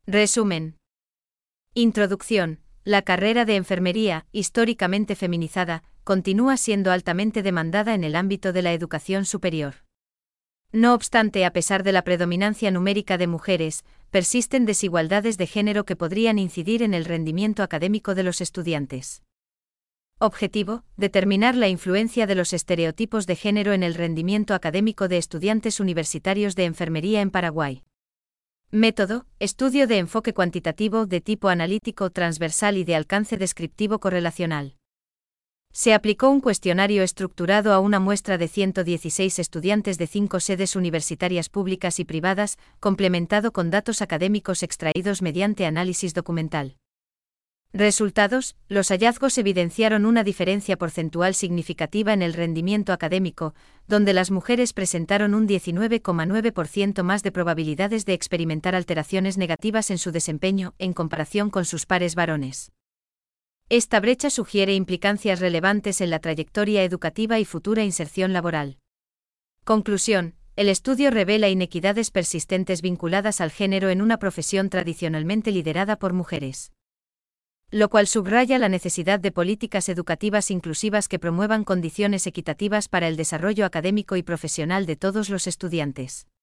Resumen. Introducción. La carrera de enfermería, históricamente feminizada, continúa siendo altamente demandada en el ámbito de la educación superior. No obstante, a pesar de la predominancia numérica de mujeres, persisten desigualdades de género que podrían incidir en el rendimiento académico de los estudiantes. Objetivo: determinar la influencia de los estereotipos de género en el rendimiento académico de estudiantes universitarios de enfermería en Paraguay. Método: estudio de enfoque cuantitativo de tipo analítico transversal y de alcance descriptivo correlacional. Se aplicó un cuestionario estructurado a una muestra de 116 estudiantes de 5 sedes universitarias públicas y privadas, complementado con datos académicos extraídos mediante análisis documental. Resultados: los hallazgos evidenciaron una diferencia porcentual significativa en el rendimiento académico, donde las mujeres presentaron un 19,9% más de probabilidades de experimentar alteraciones negativas en su desempeño, en comparación con sus pares varones. Esta brecha sugiere implicancias relevantes en la trayectoria educativa y futura inserción laboral. Conclusión: el estudio revela inequidades persistentes vinculadas al género en una profesión tradicionalmente liderada por mujeres, lo cual subraya la necesidad de políticas educativas inclusivas que promuevan condiciones equitativas para el desarrollo académico y profesional de todos los estudiantes.